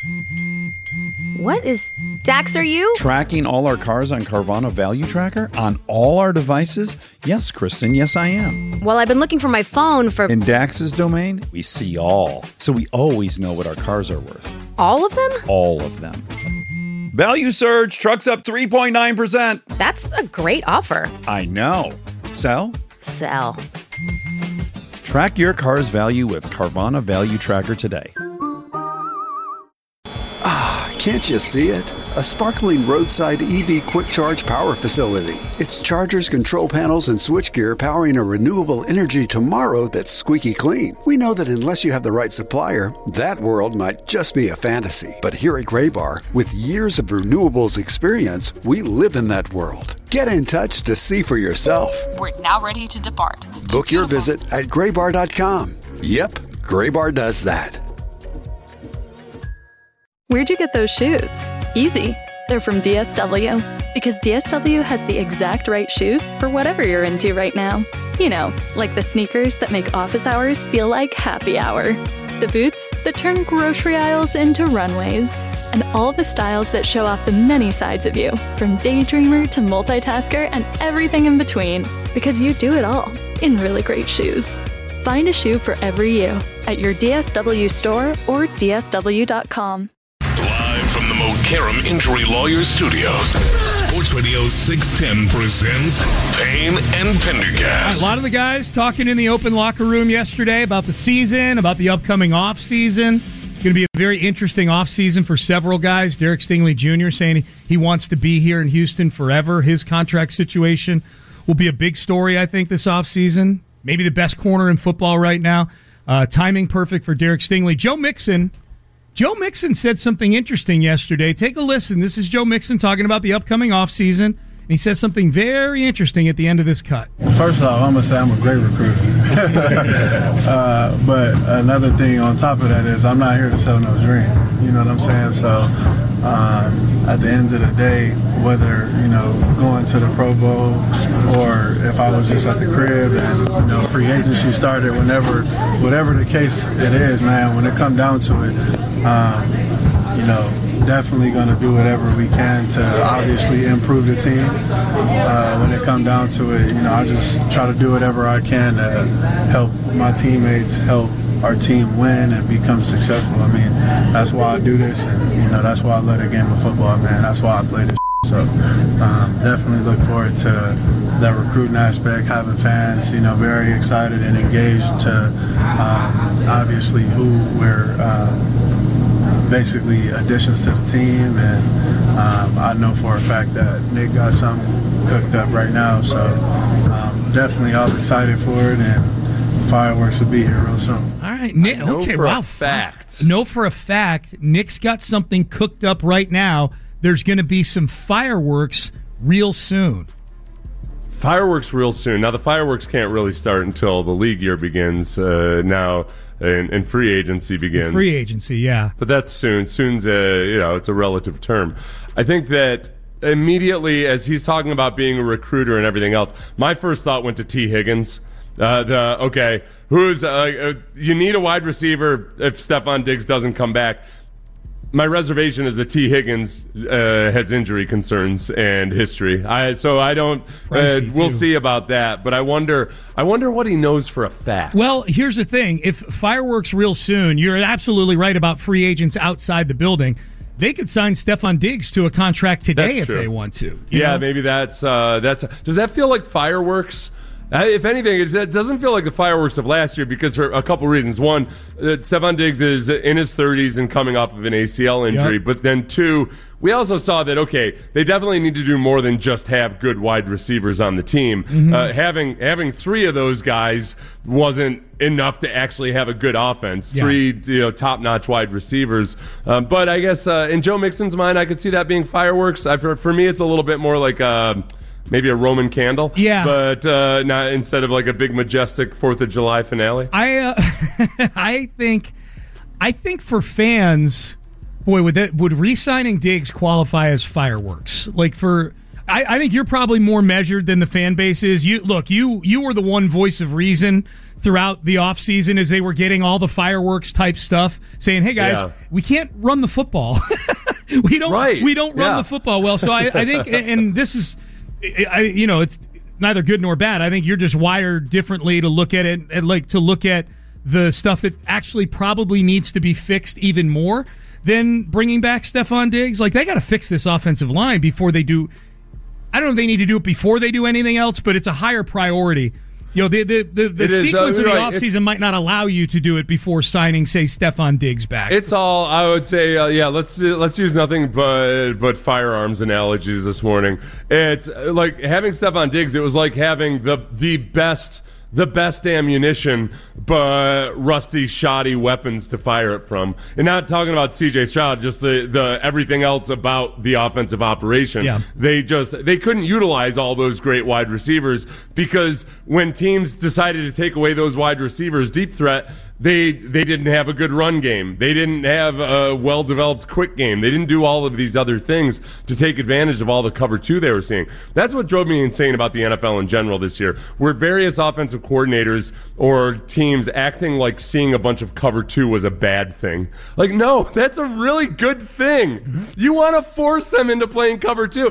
What is... Dax, are you? Tracking all our cars on Carvana Value Tracker on all our devices? Yes, Kristen, yes I am. Well, I've been looking for my phone for... In Dax's domain, we see all. So we always know what our cars are worth. All of them? All of them. Value surge, trucks up 3.9%. That's a great offer. I know. Sell? Sell. Track your car's value with Carvana Value Tracker today. Can't you see it? A sparkling roadside EV quick charge power facility. It's chargers, control panels, and switchgear powering a renewable energy tomorrow that's squeaky clean. We know that unless you have the right supplier, that world might just be a fantasy. But here at Graybar, with years of renewables experience, we live in that world. Get in touch to see for yourself. We're now ready to depart. Book your visit at graybar.com. Yep, Graybar does that. Where'd you get those shoes? Easy. They're from DSW. Because DSW has the exact right shoes for whatever you're into right now. You know, like the sneakers that make office hours feel like happy hour. The boots that turn grocery aisles into runways. And all the styles that show off the many sides of you, from daydreamer to multitasker and everything in between. Because you do it all in really great shoes. Find a shoe for every you at your DSW store or DSW.com. Live from the Mokaram Injury Lawyers Studios, Sports Radio 610 presents Payne and Pendergast. A lot of the guys talking in the open locker room yesterday about the season, about the upcoming off season. Going to be a very interesting off season for several guys. Derek Stingley Jr. saying he wants to be here in Houston forever. His contract situation will be a big story, I think, this off season. Maybe the best corner in football right now. Timing perfect for Derek Stingley. Joe Mixon said something interesting yesterday. Take a listen. This is Joe Mixon talking about the upcoming offseason, and he says something very interesting at the end of this cut. First off, I'm going to say I'm a great recruiter. But another thing on top of that is I'm not here to sell no dream. You know what I'm saying? So at the end of the day, whether, going to the Pro Bowl or if I was just at the crib and, free agency started, whatever the case it is, man, when it comes down to it, definitely going to do whatever we can to obviously improve the team. When it comes down to it, I just try to do whatever I can to help my teammates, help our team win and become successful. I mean, that's why I do this, and that's why I love the game of football, man. That's why I play this. So definitely look forward to that recruiting aspect, having fans, very excited and engaged to obviously who we're basically additions to the team, and I know for a fact that Nick got something cooked up right now, so definitely all excited for it, and fireworks will be here real soon. All right, Nick. Okay, wow. Know for a fact, Nick's got something cooked up right now. There's going to be some fireworks real soon. Fireworks real soon. Now, the fireworks can't really start until the league year begins now. And free agency begins. Free agency, yeah. But that's soon. Soon's it's a relative term. I think that immediately as he's talking about being a recruiter and everything else, my first thought went to T. Higgins. You need a wide receiver if Stephon Diggs doesn't come back. My reservation is that T. Higgins has injury concerns and history. We'll see about that. But I wonder what he knows for a fact. Well, here's the thing. If fireworks real soon, you're absolutely right about free agents outside the building. They could sign Stephon Diggs to a contract today if they want to. Maybe that's. Does that feel like fireworks? If anything, it doesn't feel like the fireworks of last year because for a couple reasons. One, Stephon Diggs is in his 30s and coming off of an ACL injury. Yep. But then two, we also saw that, they definitely need to do more than just have good wide receivers on the team. Mm-hmm. Having three of those guys wasn't enough to actually have a good offense. Yeah. Three top-notch wide receivers. But I guess in Joe Mixon's mind, I could see that being fireworks. For me, it's a little bit more like maybe a Roman candle, but not instead of like a big majestic 4th of July finale. I think for fans, boy, would re-signing Diggs qualify as fireworks? I think you're probably more measured than the fan base is. You were the one voice of reason throughout the offseason as they were getting all the fireworks type stuff, saying, hey guys, we can't run the football. we don't run the football well. So I think, and this is, it's neither good nor bad. I think you're just wired differently to look at it and like to look at the stuff that actually probably needs to be fixed even more than bringing back Stefon Diggs. Like, they got to fix this offensive line before they do. I don't know if they need to do it before they do anything else, but it's a higher priority. The sequence of the offseason might not allow you to do it before signing, say, Stefon Diggs back. It's all, I would say, let's use nothing but firearms analogies this morning. It's like having Stefon Diggs, it was like having the best ammunition, but rusty, shoddy weapons to fire it from. And not talking about C.J. Stroud, just the everything else about the offensive operation. Yeah. They couldn't utilize all those great wide receivers because when teams decided to take away those wide receivers, deep threat, They didn't have a good run game. They didn't have a well-developed quick game. They didn't do all of these other things to take advantage of all the cover two they were seeing. That's what drove me insane about the NFL in general this year, where various offensive coordinators or teams acting like seeing a bunch of cover two was a bad thing. Like, no, that's a really good thing. Mm-hmm. You want to force them into playing cover two.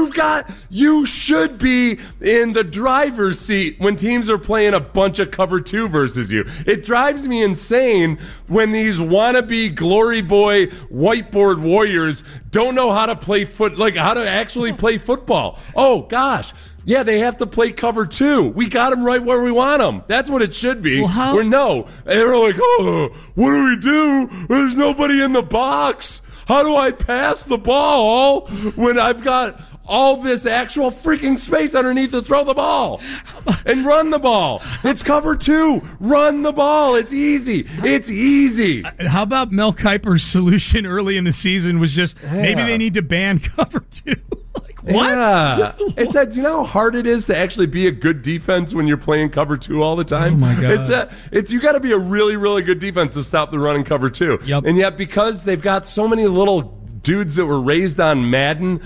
You should be in the driver's seat when teams are playing a bunch of cover two versus you. It drives me insane when these wannabe glory boy whiteboard warriors don't know how to play how to actually play football. Oh gosh. Yeah, they have to play cover two. We got them right where we want them. That's what it should be. They're like, oh, what do we do? There's nobody in the box. How do I pass the ball when I've got all this actual freaking space underneath to throw the ball and run the ball? It's cover two. Run the ball. It's easy. It's easy. How about Mel Kiper's solution early in the season was just maybe they need to ban cover two? What? Yeah. It's that, you know how hard it is to actually be a good defense when you're playing cover two all the time? Oh my God. It's you got to be a really, really good defense to stop the run and cover two. Yep. And yet, because they've got so many little dudes that were raised on Madden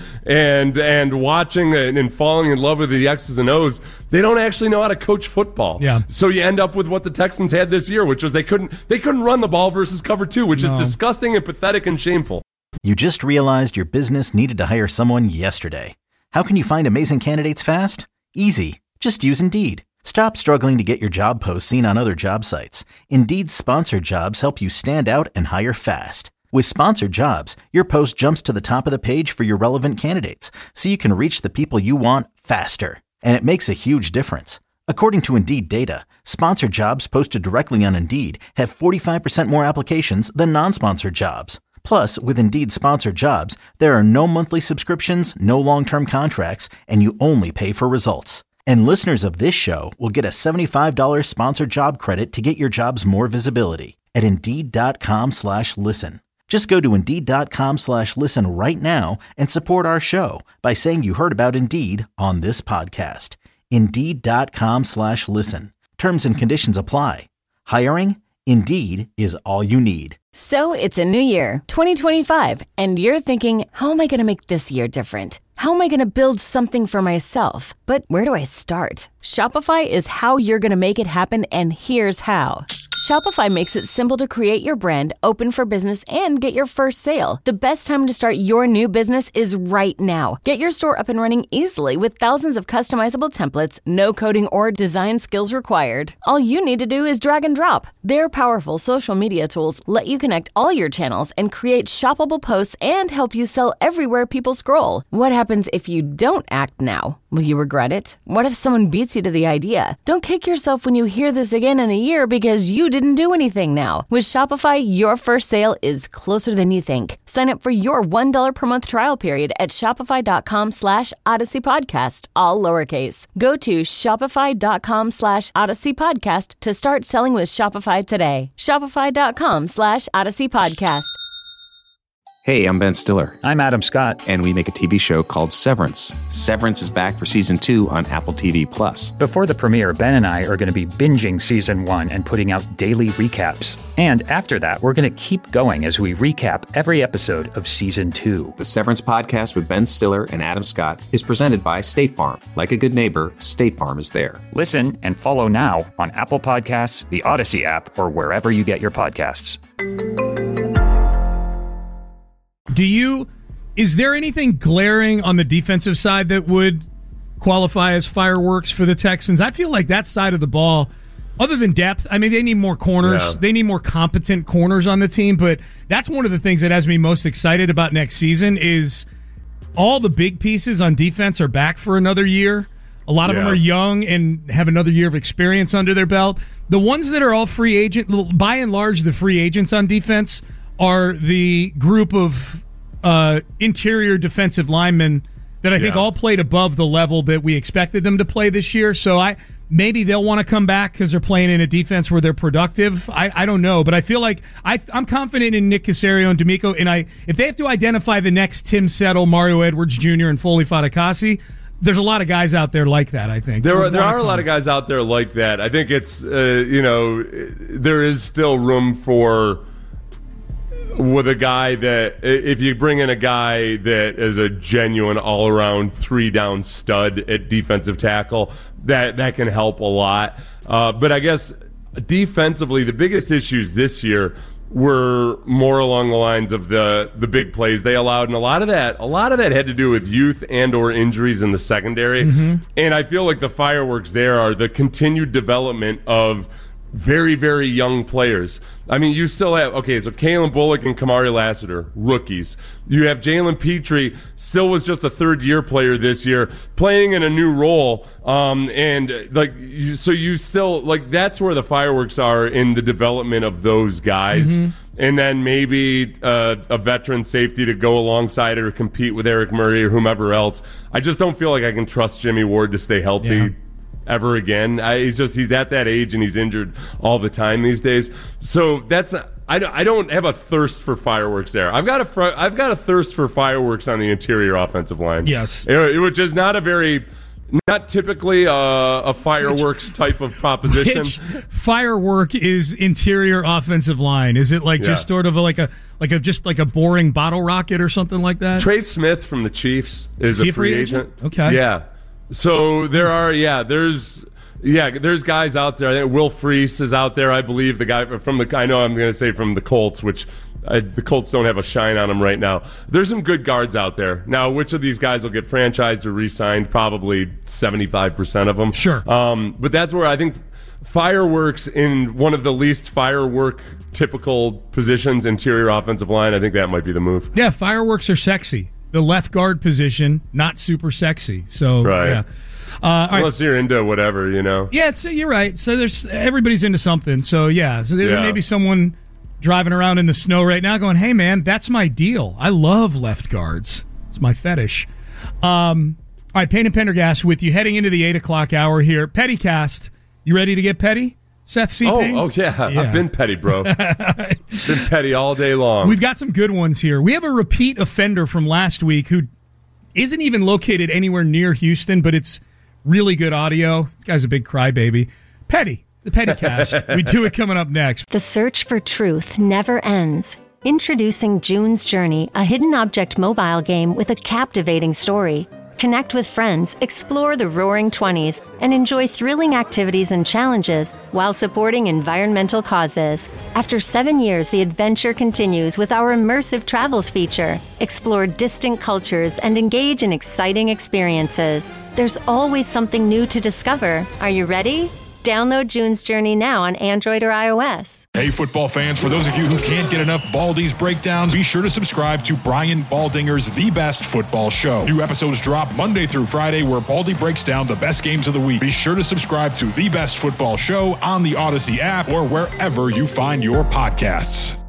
and watching and falling in love with the X's and O's, they don't actually know how to coach football. Yeah. So you end up with what the Texans had this year, which was they couldn't run the ball versus cover two, which is disgusting and pathetic and shameful. You just realized your business needed to hire someone yesterday. How can you find amazing candidates fast? Easy. Just use Indeed. Stop struggling to get your job posts seen on other job sites. Indeed's sponsored jobs help you stand out and hire fast. With sponsored jobs, your post jumps to the top of the page for your relevant candidates, so you can reach the people you want faster. And it makes a huge difference. According to Indeed data, sponsored jobs posted directly on Indeed have 45% more applications than non-sponsored jobs. Plus, with Indeed sponsored jobs, there are no monthly subscriptions, no long-term contracts, and you only pay for results. And listeners of this show will get a $75 sponsored job credit to get your jobs more visibility at Indeed.com/listen. Just go to Indeed.com/listen right now and support our show by saying you heard about Indeed on this podcast. Indeed.com/listen. Terms and conditions apply. Hiring? Indeed is all you need. So it's a new year, 2025, and you're thinking, how am I going to make this year different? How am I going to build something for myself? But where do I start? Shopify is how you're going to make it happen, and here's how. Shopify makes it simple to create your brand, open for business, and get your first sale. The best time to start your new business is right now. Get your store up and running easily with thousands of customizable templates, no coding or design skills required. All you need to do is drag and drop. Their powerful social media tools let you connect all your channels and create shoppable posts and help you sell everywhere people scroll. What happens if you don't act now? Will you regret it? What if someone beats you to the idea? Don't kick yourself when you hear this again in a year because you didn't do anything now. With Shopify, your first sale is closer than you think. Sign up for your $1 per month trial period at shopify.com/Odyssey Podcast, all lowercase. Go to shopify.com/Odyssey Podcast to start selling with Shopify today. Shopify.com/Odyssey Podcast. Hey, I'm Ben Stiller. I'm Adam Scott. And we make a TV show called Severance. Severance is back for season 2 on Apple TV+. Before the premiere, Ben and I are going to be binging season 1 and putting out daily recaps. And after that, we're going to keep going as we recap every episode of season 2. The Severance podcast with Ben Stiller and Adam Scott is presented by State Farm. Like a good neighbor, State Farm is there. Listen and follow now on Apple Podcasts, the Odyssey app, or wherever you get your podcasts. Is there anything glaring on the defensive side that would qualify as fireworks for the Texans? I feel like that side of the ball, other than depth, I mean, they need more corners. Yeah. They need more competent corners on the team, but that's one of the things that has me most excited about next season is all the big pieces on defense are back for another year. A lot of them are young and have another year of experience under their belt. The ones that are all free agent, by and large, the free agents on defense are the group of interior defensive linemen that I think all played above the level that we expected them to play this year. So maybe they'll want to come back because they're playing in a defense where they're productive. I don't know, but I feel like I'm confident in Nick Caserio and D'Amico. And if they have to identify the next Tim Settle, Mario Edwards Jr., and Foley Fatukasi, there's a lot of guys out there like that, I think. There are a lot of guys out there like that. I think it's, there is still room for... with a guy that, if you bring in a guy that is a genuine all-around 3-down stud at defensive tackle, that can help a lot. But I guess defensively, the biggest issues this year were more along the lines of the big plays they allowed, and a lot of that had to do with youth and or injuries in the secondary. Mm-hmm. And I feel like the fireworks there are the continued development of very, very young players. I mean, you still have, so Kalen Bullock and Kamari Lassiter, rookies. You have Jalen Petrie, still was just a third-year player this year, playing in a new role. So you still, that's where the fireworks are in the development of those guys. Mm-hmm. And then maybe a veteran safety to go alongside it or compete with Eric Murray or whomever else. I just don't feel like I can trust Jimmy Ward to stay healthy ever again. He's at that age and he's injured all the time these days. So I don't have a thirst for fireworks there. I've got a thirst for fireworks on the interior offensive line. Yes, which is not typically a fireworks type of proposition. Which firework is interior offensive line? Is it just sort of like a boring bottle rocket or something like that? Trey Smith from the Chiefs is a free agent. Okay, yeah. So there's guys out there. I think Will Freese is out there. I believe the guy from the Colts, which the Colts don't have a shine on them right now. There's some good guards out there. Now, which of these guys will get franchised or re-signed? Probably 75% of them. Sure. But that's where I think fireworks in one of the least firework typical positions, interior offensive line, I think that might be the move. Yeah, fireworks are sexy. The left guard position, not super sexy. So, right. Yeah. Unless you're into whatever, Yeah, you're right. So everybody's into something. So, so there may be someone driving around in the snow right now going, hey, man, that's my deal. I love left guards. It's my fetish. All right, Payne and Pendergast with you heading into the 8 o'clock hour here. Pettycast. You ready to get petty? Seth C. Payne? Oh, yeah. I've been petty, bro. Been petty all day long. We've got some good ones here. We have a repeat offender from last week who isn't even located anywhere near Houston, but it's really good audio. This guy's a big crybaby. Petty, the Pettycast. We do it coming up next. The search for truth never ends. Introducing June's Journey, a hidden object mobile game with a captivating story. Connect with friends, explore the Roaring 20s, and enjoy thrilling activities and challenges while supporting environmental causes. After 7 years, the adventure continues with our immersive travels feature. Explore distant cultures and engage in exciting experiences. There's always something new to discover. Are you ready? Download June's Journey now on Android or iOS. Hey, football fans, for those of you who can't get enough Baldy's breakdowns, be sure to subscribe to Brian Baldinger's The Best Football Show. New episodes drop Monday through Friday where Baldy breaks down the best games of the week. Be sure to subscribe to The Best Football Show on the Odyssey app or wherever you find your podcasts.